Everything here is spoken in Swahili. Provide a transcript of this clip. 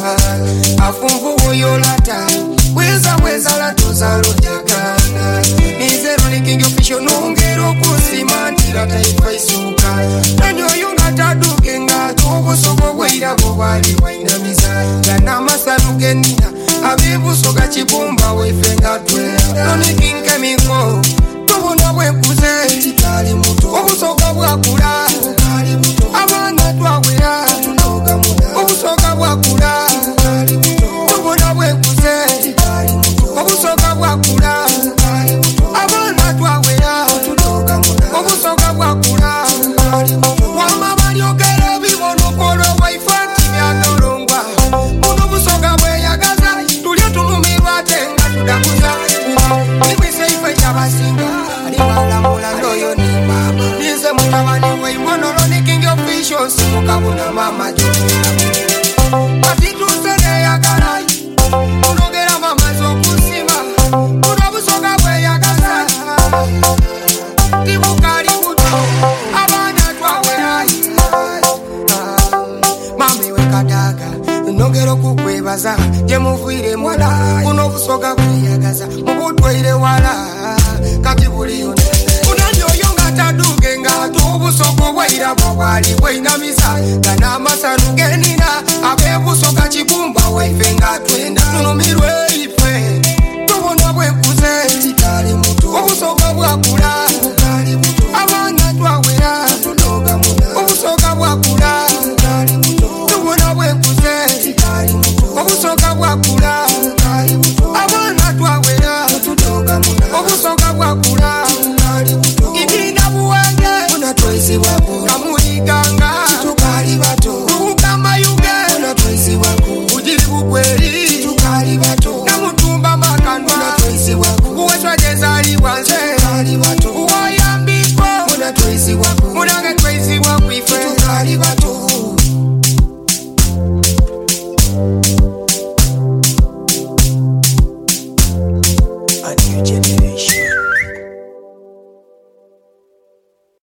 Afumbu yolata weza la tozalo jakana Nizero ni king official nongero kusimantira taifa isuka Nanyo yunga taduke nga Togo soko weira bobali wainamiza Gana masaruge nina Abibu soga chibumba wefenga twea Noni king kemiko Tubuna wekuze Titali muto Obusoga wakula Abana twawea Obusoga wakula Tubuna wekuze Obusoga wakula Abana twawea Obusoga wakula Wama baliogera bibono kolo waifati myandolongwa Muno busoga bweyagaza Tulio tulumirwa tenga tudakuza Nikwise ife chabasinga Aliwala mulando yo ni mama Nize mutabani we monolo ni king official Simukabuna mama jona Patitu sere ya garai Unogera mama zokusima Muno busoga bweyagaza Tibukari buto Abana twawea Mami wekadaga Nongero kukwebaza Jemufuire mwala Uno busoga bweyagaza Mubutweire wala Kati buli yone Unanyo yonga taduge nga Tubusoko weira bwawali Weinamisa Gana masaruge nina Abe busoga chibumba Weifenga twenda Tunumirwe ife